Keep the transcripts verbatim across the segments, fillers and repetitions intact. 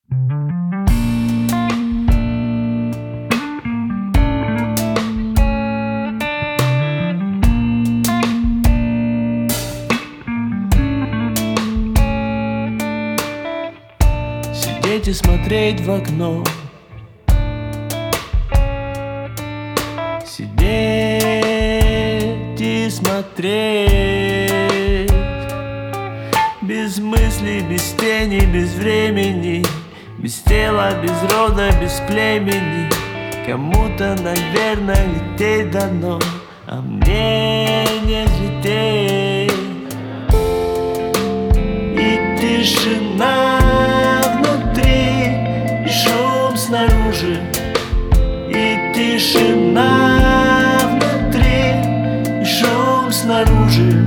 Сидеть и смотреть в окно, сидеть и смотреть, без мыслей, без тени, без времени, без тела, без рода, без племени. Кому-то, наверное, лететь дано, а мне не лететь. И тишина внутри, и шум снаружи, и тишина внутри, и шум снаружи.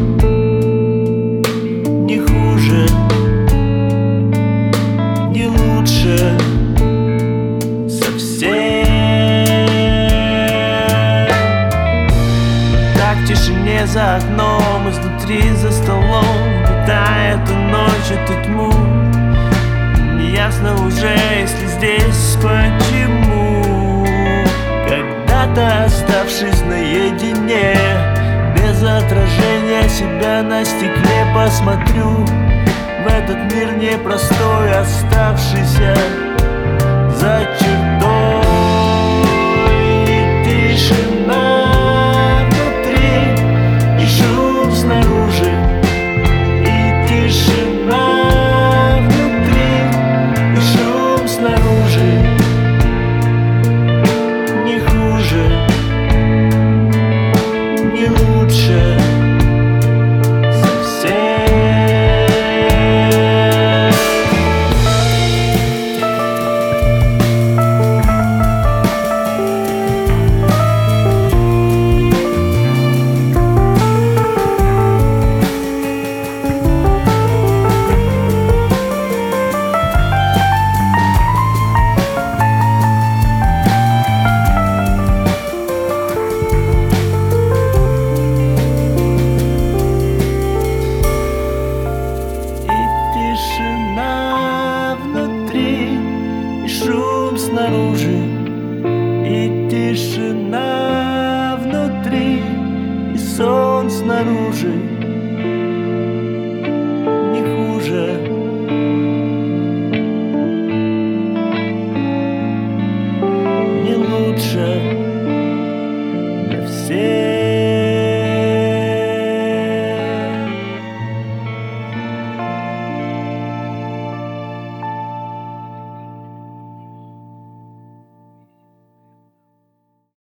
Не хуже, не лучше совсем. Так в тишине за окном, изнутри за столом питает и ночь эту тьму. Неясно уже, если здесь почему. Когда-то оставшись наедине, без отражения себя на стекле посмотрю в этот мир непростой, оставшийся за